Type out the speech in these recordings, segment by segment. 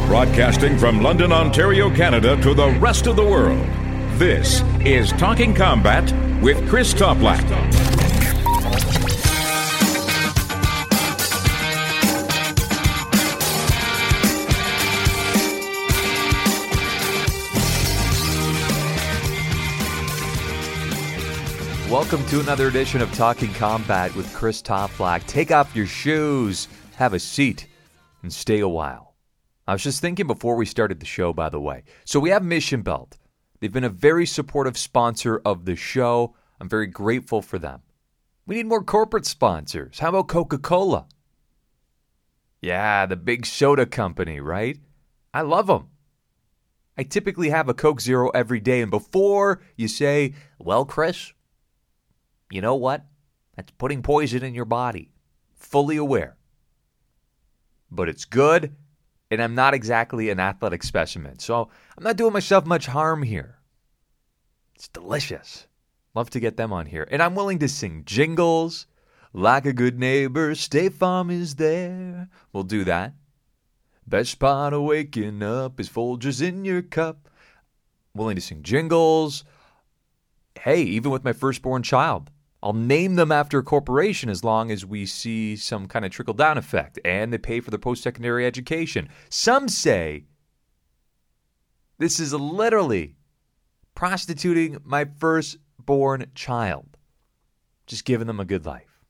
Broadcasting from London, Ontario, Canada to the rest of the world. This is Talking Combat with Chris Toplack. Welcome to another edition of Talking Combat with Chris Toplack. Take off your shoes, have a seat, and stay a while. I was just thinking before we started the show, by the way. So we have Mission Belt. They've been a very supportive sponsor of the show. I'm very grateful for them. We need more corporate sponsors. How about Coca-Cola? Yeah, the big soda company, right? I love them. I typically have a Coke Zero every day, and before you say, well, Chris, you know what? That's putting poison in your body. Fully aware. But it's good, and I'm not exactly an athletic specimen, so I'm not doing myself much harm here. It's delicious. Love to get them on here. And I'm willing to sing jingles. Like a good neighbor, State Farm is there. We'll do that. Best part of waking up is Folgers in your cup. Willing to sing jingles. Hey, even with my firstborn child, I'll name them after a corporation as long as we see some kind of trickle-down effect and they pay for their post-secondary education. Some say this is literally prostituting my firstborn child, just giving them a good life.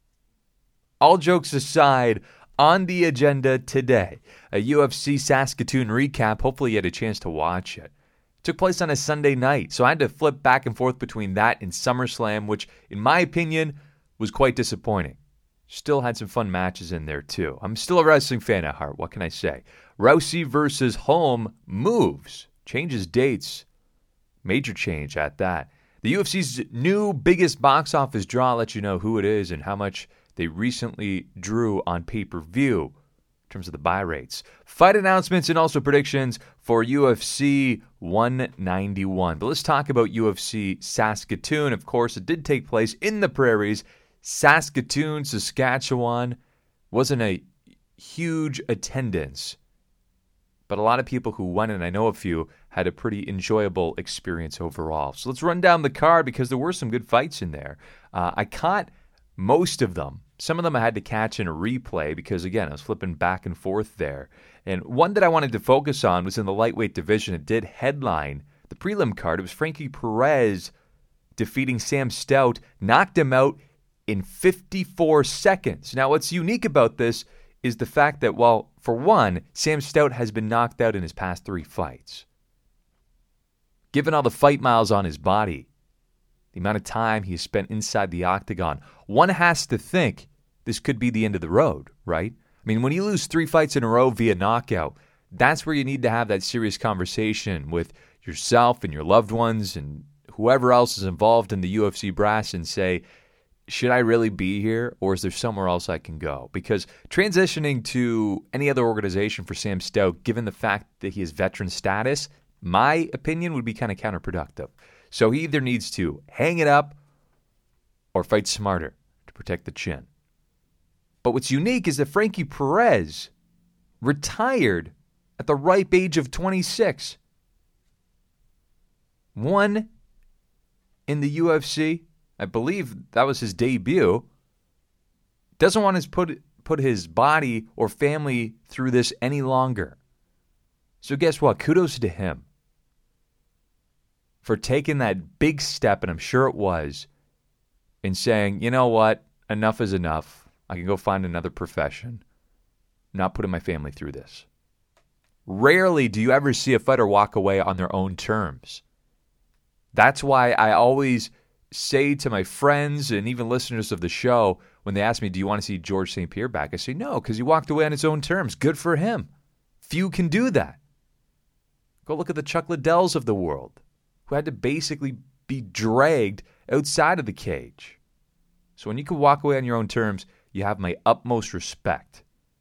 All jokes aside, on the agenda today, a UFC Saskatoon recap. Hopefully you had a chance to watch it. Took place on a Sunday night, so I had to flip back and forth between that and SummerSlam, which, in my opinion, was quite disappointing. Still had some fun matches in there, too. I'm still a wrestling fan at heart, what can I say? Rousey versus Holm moves, changes dates, major change at that. The UFC's new biggest box office draw, I'll let you know who it is and how much they recently drew on pay-per-view. In terms of the buy rates. Fight announcements and also predictions for UFC 191. But let's talk about UFC Saskatoon. Of course, it did take place in the prairies. Saskatoon, Saskatchewan. Wasn't a huge attendance. But a lot of people who went, and I know a few, had a pretty enjoyable experience overall. So let's run down the card because there were some good fights in there. I caught most of them. Some of them I had to catch in a replay because, again, I was flipping back and forth there. And one that I wanted to focus on was in the lightweight division. It did headline the prelim card. It was Frankie Perez defeating Sam Stout, knocked him out in 54 seconds. Now, what's unique about this is the fact that, well, for one, Sam Stout has been knocked out in his past 3 fights. Given all the fight miles on his body, the amount of time he has spent inside the octagon, one has to think this could be the end of the road, right? I mean, when you lose 3 fights in a row via knockout, that's where you need to have that serious conversation with yourself and your loved ones and whoever else is involved in the UFC brass and say, should I really be here or is there somewhere else I can go? Because transitioning to any other organization for Sam Stout, given the fact that he has veteran status, my opinion would be kind of counterproductive. So he either needs to hang it up or fight smarter to protect the chin. But what's unique is that Frankie Perez retired at the ripe age of 26. Won in the UFC. I believe that was his debut. Doesn't want to put his body or family through this any longer. So guess what? Kudos to him for taking that big step, and I'm sure it was, in saying, you know what, enough is enough. I can go find another profession. I'm not putting my family through this. Rarely do you ever see a fighter walk away on their own terms. That's why I always say to my friends and even listeners of the show, when they ask me, do you want to see George St. Pierre back? I say, no, because he walked away on his own terms. Good for him. Few can do that. Go look at the Chuck Liddells of the world, who had to basically be dragged outside of the cage. So when you can walk away on your own terms, you have my utmost respect.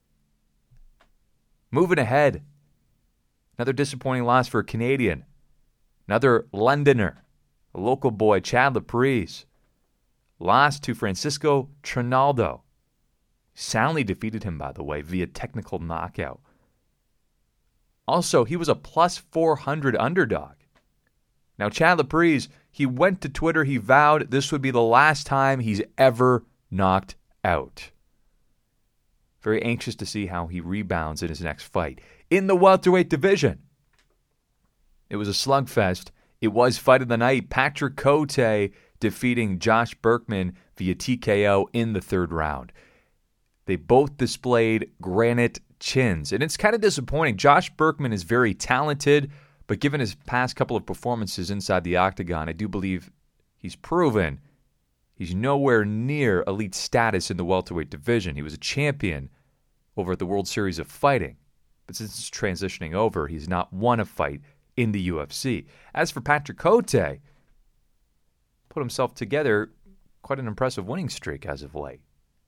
Moving ahead, another disappointing loss for a Canadian. Another Londoner, a local boy, Chad Laprise, lost to Francisco Trinaldo. Soundly defeated him, by the way, via technical knockout. Also, he was a plus 400 underdog. Now, Chad Laprise, he went to Twitter. He vowed this would be the last time he's ever knocked out. Very anxious to see how he rebounds in his next fight. In the welterweight division, it was a slugfest. It was fight of the night. Patrick Cote defeating Josh Berkman via TKO in the third round. They both displayed granite chins, and it's kind of disappointing. Josh Berkman is very talented, but given his past couple of performances inside the octagon, I do believe he's proven he's nowhere near elite status in the welterweight division. He was a champion over at the World Series of Fighting, but since it's transitioning over, he's not won a fight in the UFC. As for Patrick Cote, put himself together quite an impressive winning streak as of late.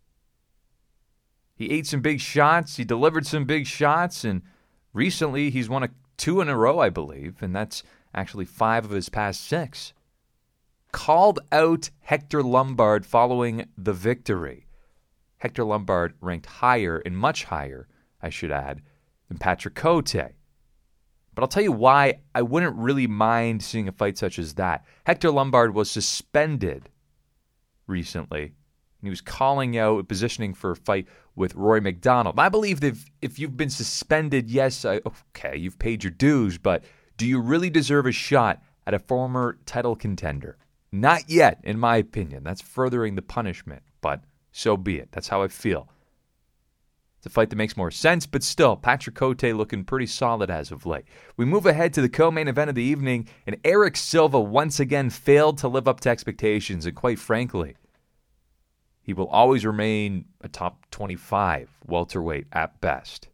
He ate some big shots, he delivered some big shots, and recently he's won 2 in a row, I believe, and that's actually 5 of his past 6. Called out Hector Lombard following the victory. Hector Lombard ranked higher, and much higher, I should add, than Patrick Cote. But I'll tell you why I wouldn't really mind seeing a fight such as that. Hector Lombard was suspended recently, and he was calling out, positioning for a fight with Rory McDonald. I believe that if you've been suspended, yes, okay, you've paid your dues, but do you really deserve a shot at a former title contender? Not yet, in my opinion. That's furthering the punishment, but so be it. That's how I feel. It's a fight that makes more sense, but still, Patrick Cote looking pretty solid as of late. We move ahead to the co-main event of the evening, and Erick Silva once again failed to live up to expectations, and quite frankly, he will always remain a top 25 welterweight at best.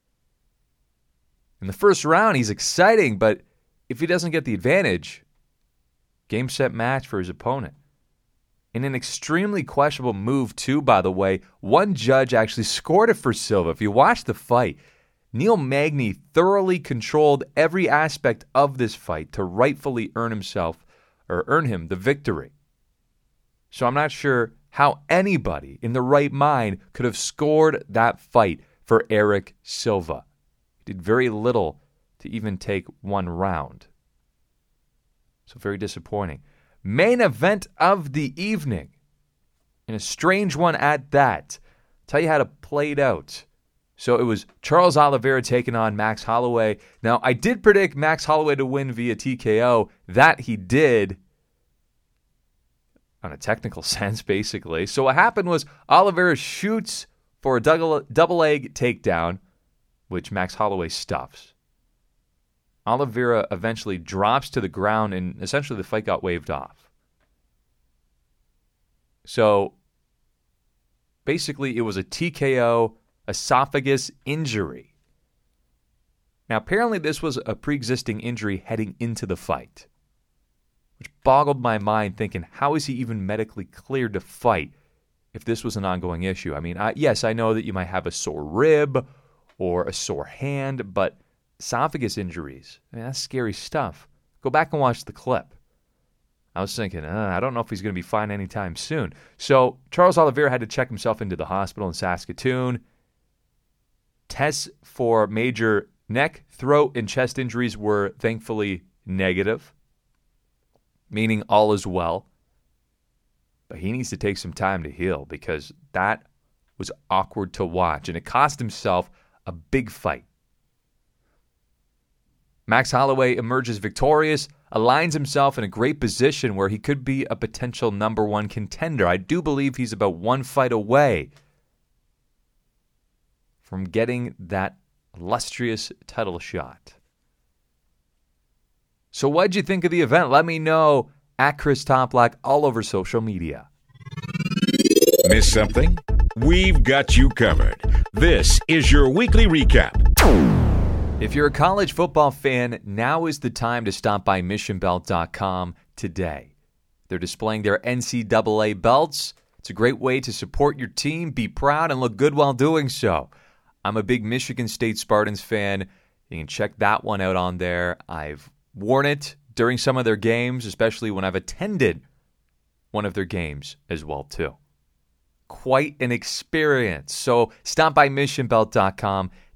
In the first round, he's exciting, but if he doesn't get the advantage, game, set, match for his opponent. In an extremely questionable move, too, by the way, one judge actually scored it for Silva. If you watch the fight, Neil Magny thoroughly controlled every aspect of this fight to rightfully earn him the victory. So I'm not sure how anybody in the right mind could have scored that fight for Erick Silva. He did very little to even take one round. So very disappointing. Main event of the evening, and a strange one at that. Tell you how it played out. So it was Charles Oliveira taking on Max Holloway. Now, I did predict Max Holloway to win via TKO. That he did, on a technical sense, basically. So what happened was Oliveira shoots for a double leg takedown, which Max Holloway stuffs. Oliveira eventually drops to the ground, and essentially the fight got waved off. So basically it was a TKO esophagus injury. Now apparently this was a pre-existing injury heading into the fight, which boggled my mind thinking, how is he even medically cleared to fight if this was an ongoing issue? I mean, yes, I know that you might have a sore rib or a sore hand, but esophagus injuries, I mean, that's scary stuff. Go back and watch the clip. I was thinking, I don't know if he's going to be fine anytime soon. So Charles Oliveira had to check himself into the hospital in Saskatoon. Tests for major neck, throat, and chest injuries were thankfully negative, meaning all is well. But he needs to take some time to heal because that was awkward to watch, and it cost himself a big fight. Max Holloway emerges victorious, aligns himself in a great position where he could be a potential number one contender. I do believe he's about one fight away from getting that illustrious title shot. So what'd you think of the event? Let me know at Chris Toplack all over social media. Miss something? We've got you covered. This is your weekly recap. If you're a college football fan, now is the time to stop by MissionBelt.com today. They're displaying their NCAA belts. It's a great way to support your team, be proud, and look good while doing so. I'm a big Michigan State Spartans fan. You can check that one out on there. I've worn it during some of their games, especially when I've attended one of their games as well, too. Quite an experience. So stop by MissionBelt.com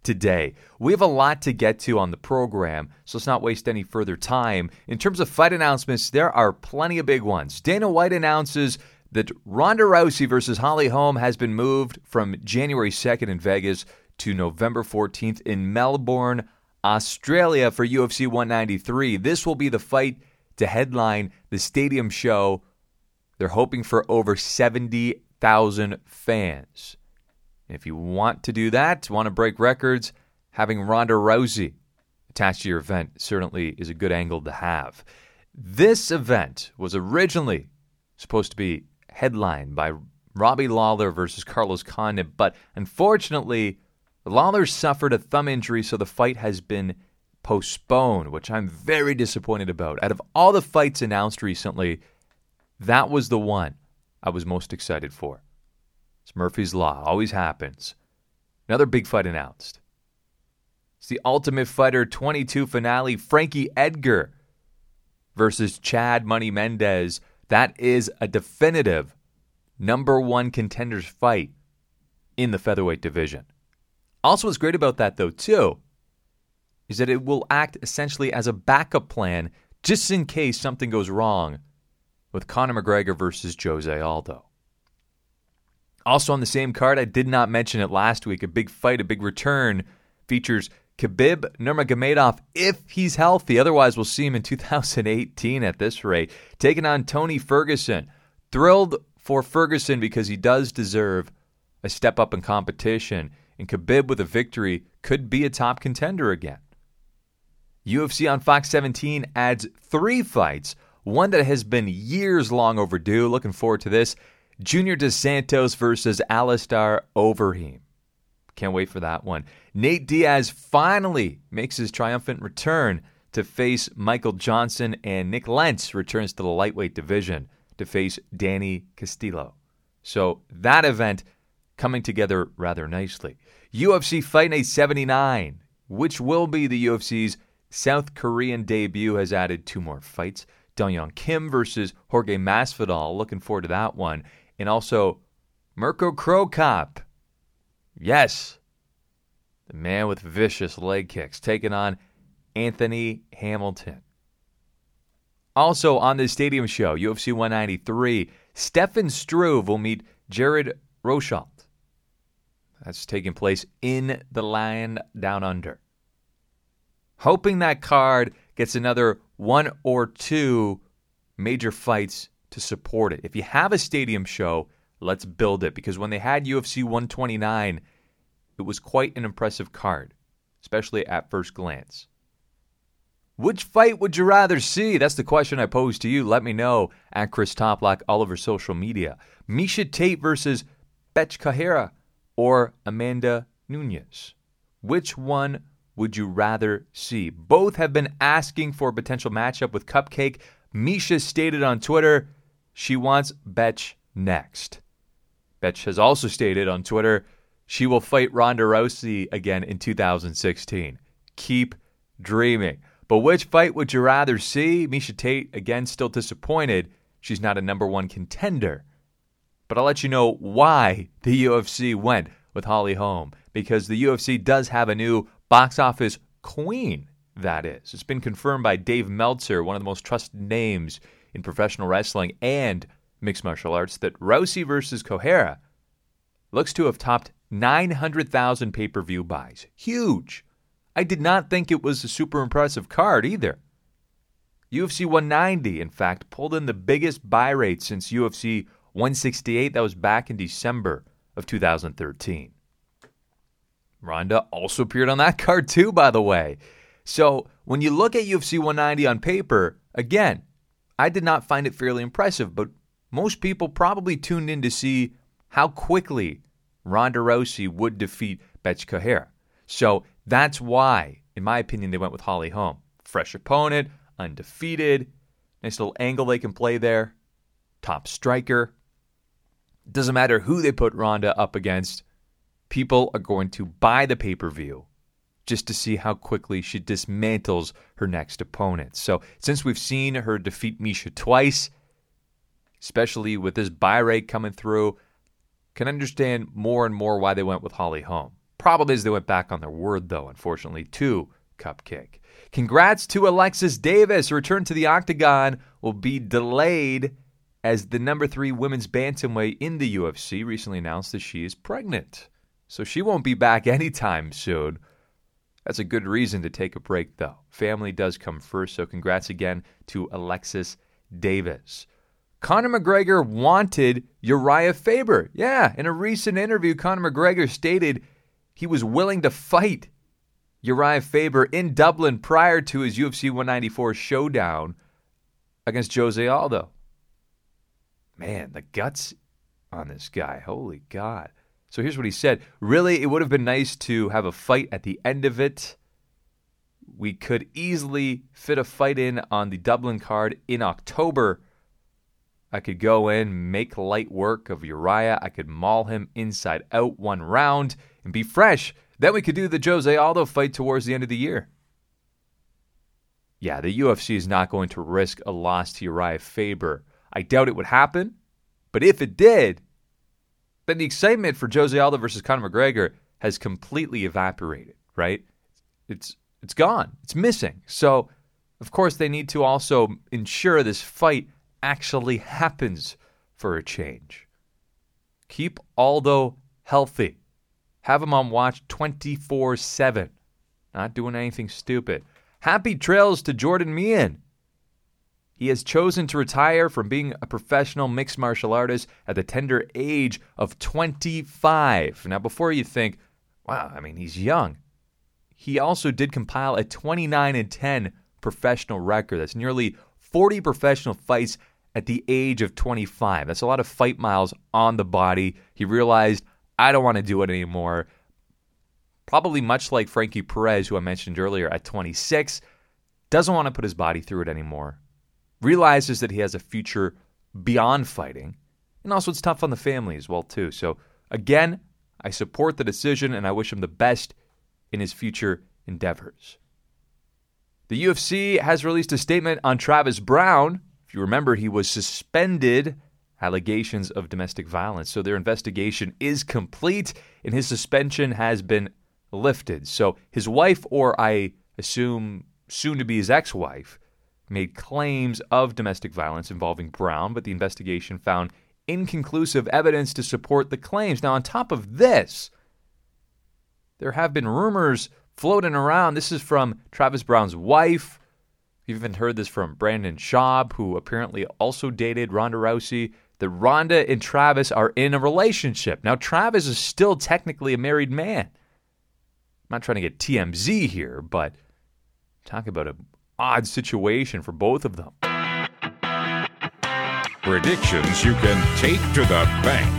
today. We have a lot to get to on the program, so let's not waste any further time. In terms of fight announcements, there are plenty of big ones. Dana White announces that Ronda Rousey versus Holly Holm has been moved from January 2nd in Vegas to November 14th in Melbourne, Australia for UFC 193. This will be the fight to headline the stadium show. They're hoping for over 70,000 fans. If you want to do that, want to break records, having Ronda Rousey attached to your event certainly is a good angle to have. This event was originally supposed to be headlined by Robbie Lawler versus Carlos Condit, but unfortunately, Lawler suffered a thumb injury, so the fight has been postponed, which I'm very disappointed about. Out of all the fights announced recently, that was the one I was most excited for. It's Murphy's Law. Always happens. Another big fight announced. It's the Ultimate Fighter 22 finale, Frankie Edgar versus Chad Money Mendez. That is a definitive number one contenders fight in the featherweight division. Also, what's great about that, though, too, is that it will act essentially as a backup plan just in case something goes wrong with Conor McGregor versus Jose Aldo. Also on the same card, I did not mention it last week, a big fight, a big return, features Khabib Nurmagomedov if he's healthy. Otherwise, we'll see him in 2018 at this rate, taking on Tony Ferguson. Thrilled for Ferguson because he does deserve a step up in competition, and Khabib with a victory could be a top contender again. UFC on Fox 17 adds 3 fights, one that has been years long overdue. Looking forward to this. Junior Dos Santos versus Alistair Overeem. Can't wait for that one. Nate Diaz finally makes his triumphant return to face Michael Johnson, and Nick Lentz returns to the lightweight division to face Danny Castillo. So that event coming together rather nicely. UFC Fight Night 79, which will be the UFC's South Korean debut, has added 2 more fights. Dong-Yeon Kim versus Jorge Masvidal. Looking forward to that one. And also Mirko Cro Cop. Yes, the man with vicious leg kicks, taking on Anthony Hamilton. Also on this stadium show, UFC 193, Stefan Struve will meet Jared Rosholt. That's taking place in the land down under. Hoping that card gets another 1 or 2 major fights to support it. If you have a stadium show, let's build it. Because when they had UFC 129, it was quite an impressive card, especially at first glance. Which fight would you rather see? That's the question I pose to you. Let me know at Chris Toplack all over social media. Miesha Tate versus Bethe Correia or Amanda Nunes. Which one would you rather see? Both have been asking for a potential matchup with Cupcake. Miesha stated on Twitter she wants Bethe next. Bethe has also stated on Twitter she will fight Ronda Rousey again in 2016. Keep dreaming. But which fight would you rather see? Miesha Tate, again, still disappointed she's not a number one contender. But I'll let you know why the UFC went with Holly Holm. Because the UFC does have a new box office queen, that is. It's been confirmed by Dave Meltzer, one of the most trusted names in professional wrestling and mixed martial arts, that Rousey versus Correia looks to have topped 900,000 pay-per-view buys. Huge. I did not think it was a super impressive card either. UFC 190, in fact, pulled in the biggest buy rate since UFC 168. That was back in December of 2013. Ronda also appeared on that card too, by the way. So when you look at UFC 190 on paper, again, I did not find it fairly impressive, but most people probably tuned in to see how quickly Ronda Rousey would defeat Bethe Correia. So that's why, in my opinion, they went with Holly Holm. Fresh opponent, undefeated, nice little angle they can play there, top striker. Doesn't matter who they put Ronda up against, people are going to buy the pay-per-view just to see how quickly she dismantles her next opponent. So since we've seen her defeat Miesha twice, especially with this buy rate coming through, can understand more and more why they went with Holly Holm. Problem is they went back on their word, though, unfortunately, to Cupcake. Congrats to Alexis Davis. Her return to the octagon will be delayed as the number 3 women's bantamweight in the UFC recently announced that she is pregnant. So she won't be back anytime soon. That's a good reason to take a break, though. Family does come first, so congrats again to Alexis Davis. Conor McGregor wanted Uriah Faber. Yeah, in a recent interview, Conor McGregor stated he was willing to fight Uriah Faber in Dublin prior to his UFC 194 showdown against Jose Aldo. Man, the guts on this guy. Holy God. So here's what he said. Really, it would have been nice to have a fight at the end of it. We could easily fit a fight in on the Dublin card in October. I could go in, make light work of Uriah. I could maul him inside out 1 round and be fresh. Then we could do the Jose Aldo fight towards the end of the year. Yeah, the UFC is not going to risk a loss to Uriah Faber. I doubt it would happen, but if it did, then the excitement for Jose Aldo versus Conor McGregor has completely evaporated, right? It's gone. It's missing. So, of course, they need to also ensure this fight actually happens for a change. Keep Aldo healthy. Have him on watch 24/7. Not doing anything stupid. Happy trails to Jordan Meehan. He has chosen to retire from being a professional mixed martial artist at the tender age of 25. Now, before you think, wow, I mean, he's young. He also did compile a 29-10 professional record. That's nearly 40 professional fights at the age of 25. That's a lot of fight miles on the body. He realized, I don't want to do it anymore. Probably much like Frankie Perez, who I mentioned earlier, at 26, doesn't want to put his body through it anymore. Realizes that he has a future beyond fighting. And also it's tough on the family as well, too. So, again, I support the decision and I wish him the best in his future endeavors. The UFC has released a statement on Travis Browne. If you remember, he was suspended, allegations of domestic violence. So their investigation is complete and his suspension has been lifted. So his wife, or I assume soon to be his ex-wife, made claims of domestic violence involving Browne, but the investigation found inconclusive evidence to support the claims. Now, on top of this, there have been rumors floating around. This is from Travis Browne's wife. You've even heard this from Brandon Schaub, who apparently also dated Ronda Rousey, that Ronda and Travis are in a relationship. Now, Travis is still technically a married man. I'm not trying to get TMZ here, but talk about an odd situation for both of them. Predictions you can take to the bank.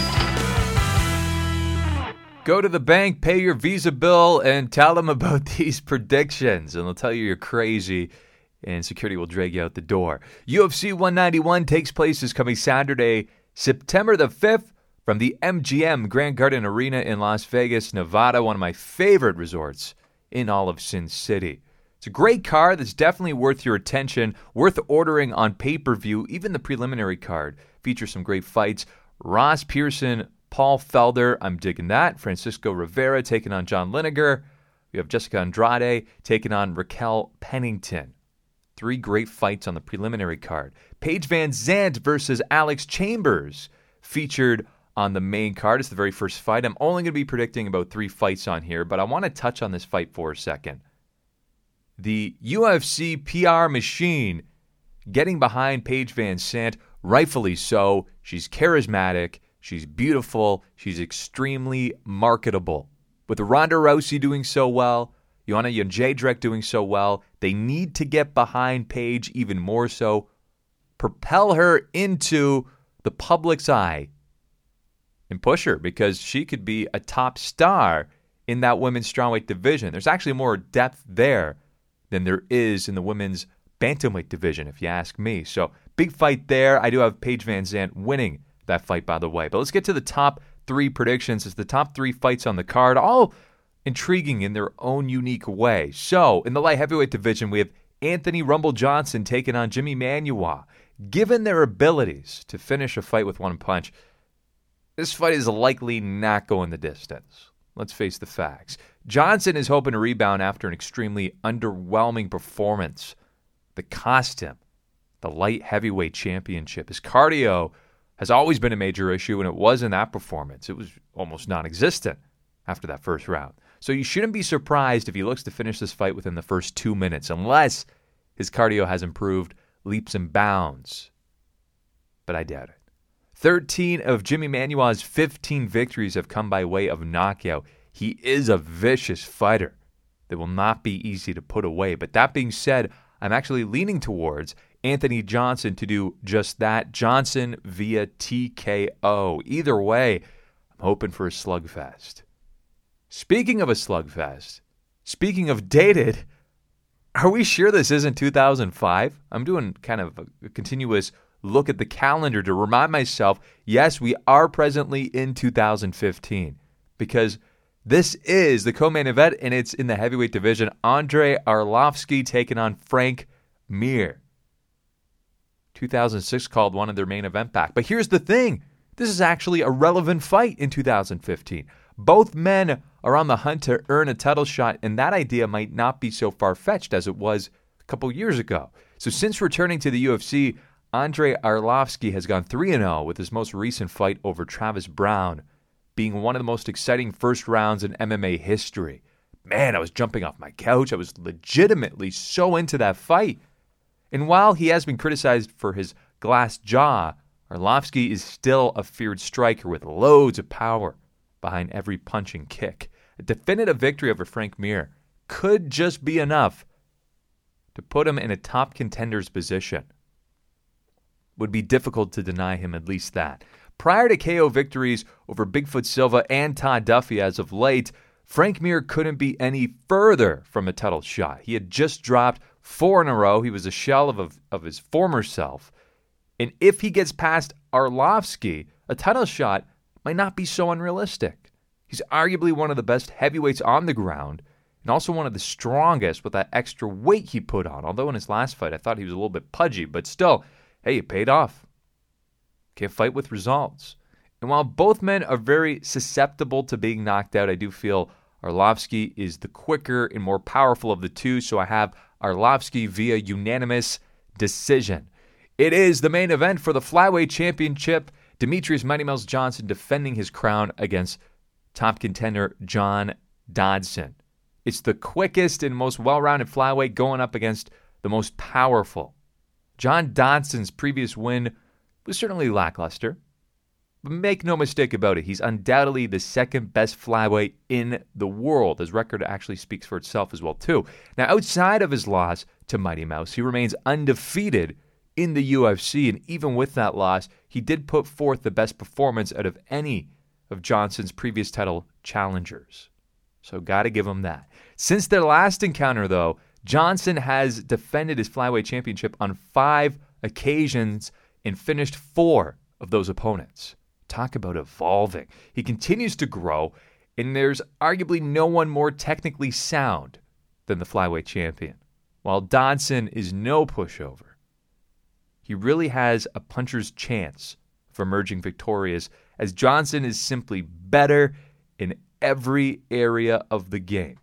Go to the bank, pay your Visa bill, and tell them about these predictions. And they'll tell you you're crazy, and security will drag you out the door. UFC 191 takes place this coming Saturday, September the 5th, from the MGM Grand Garden Arena in Las Vegas, Nevada, one of my favorite resorts in all of Sin City. It's a great card that's definitely worth your attention, worth ordering on pay-per-view. Even the preliminary card features some great fights. Ross Pearson, Paul Felder, I'm digging that. Francisco Rivera taking on John Lineker. We have Jessica Andrade taking on Raquel Pennington. 3 great fights on the preliminary card. Paige Van Zandt versus Alex Chambers featured on the main card. It's the very first fight. I'm only going to be predicting about 3 fights on here, but I want to touch on this fight for a second. The UFC PR machine getting behind Paige Van Zandt, rightfully so. She's charismatic. She's beautiful. She's extremely marketable. With Ronda Rousey doing so well, Joanna Jędrzejczyk doing so well, they need to get behind Paige even more so. Propel her into the public's eye and push her, because she could be a top star in that women's strawweight division. There's actually more depth there than there is in the women's bantamweight division, if you ask me. So, big fight there. I do have Paige Van Zandt winning that fight, by the way. But let's get to the top 3 predictions. It's the top 3 fights on the card, all intriguing in their own unique way. So, in the light heavyweight division, we have Anthony Rumble Johnson taking on Jimmy Manuwa. Given their abilities to finish a fight with one punch, this fight is likely not going the distance. Let's face the facts. Johnson is hoping to rebound after an extremely underwhelming performance that cost him the light heavyweight championship. His cardio has always been a major issue, and it was in that performance. It was almost non-existent after that first round. So you shouldn't be surprised if he looks to finish this fight within the first 2 minutes, unless his cardio has improved leaps and bounds. But I doubt it. 13 of Jimmy Manuwa's 15 victories have come by way of knockout. He is a vicious fighter that will not be easy to put away. But that being said, I'm actually leaning towards Anthony Johnson to do just that. Johnson via TKO. Either way, I'm hoping for a slugfest. Speaking of a slugfest, speaking of dated, are we sure this isn't 2005? I'm doing kind of a continuous look at the calendar to remind myself, yes, we are presently in 2015 because this is the co-main event and it's in the heavyweight division. Andrei Arlovski taking on Frank Mir. 2006 called one of their main event back. But here's the thing. This is actually a relevant fight in 2015. Both men are on the hunt to earn a title shot, and that idea might not be so far-fetched as it was a couple years ago. So since returning to the UFC, Andrei Arlovski has gone 3-0 with his most recent fight over Travis Brown being one of the most exciting first rounds in MMA history. Man, I was jumping off my couch. I was legitimately so into that fight. And while he has been criticized for his glass jaw, Arlovski is still a feared striker with loads of power behind every punch and kick. A definitive victory over Frank Mir could just be enough to put him in a top contender's position. Would be difficult to deny him at least that. Prior to KO victories over Bigfoot Silva and Todd Duffy as of late, Frank Mir couldn't be any further from a title shot. He had just dropped 4 in a row. He was a shell of his former self. And if he gets past Arlovski, a title shot might not be so unrealistic. He's arguably one of the best heavyweights on the ground and also one of the strongest with that extra weight he put on. Although in his last fight, I thought he was a little bit pudgy, but still, hey, it paid off. Can't fight with results. And while both men are very susceptible to being knocked out, I do feel Arlovski is the quicker and more powerful of the two, so I have Arlovski via unanimous decision. It is the main event for the Flyweight Championship. Demetrius Mighty Mouse Johnson defending his crown against top contender John Dodson. It's the quickest and most well-rounded flyweight going up against the most powerful. John Dodson's previous win was certainly lackluster, but make no mistake about it, he's undoubtedly the second best flyweight in the world. His record actually speaks for itself as well, too. Now, outside of his loss to Mighty Mouse, he remains undefeated in the UFC, and even with that loss, he did put forth the best performance out of any of Johnson's previous title challengers. So gotta give him that. Since their last encounter, though, Johnson has defended his flyweight championship on 5 occasions and finished 4 of those opponents. Talk about evolving. He continues to grow, and there's arguably no one more technically sound than the flyweight champion. While Dodson is no pushover, he really has a puncher's chance of emerging victorious, as Johnson is simply better in every area of the game.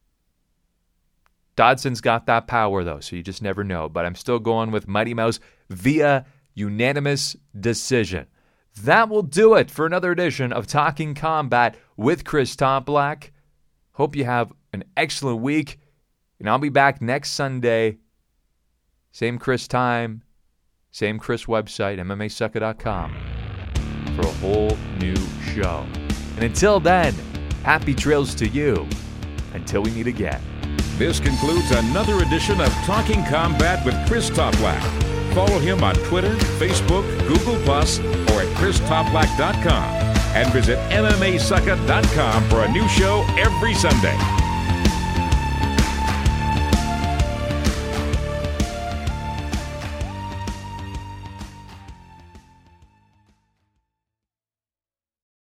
Dodson's got that power, though, so you just never know. But I'm still going with Mighty Mouse via unanimous decision. That will do it for another edition of Talking Combat with Chris Toplack. Hope you have an excellent week, and I'll be back next Sunday. Same Chris time, same Chris website, MMAsucker.com, for a whole new show. And until then, happy trails to you until we meet again. This concludes another edition of Talking Combat with Chris Toplack. Follow him on Twitter, Facebook, Google+, or at ChrisToplack.com. And visit MMAsucker.com for a new show every Sunday.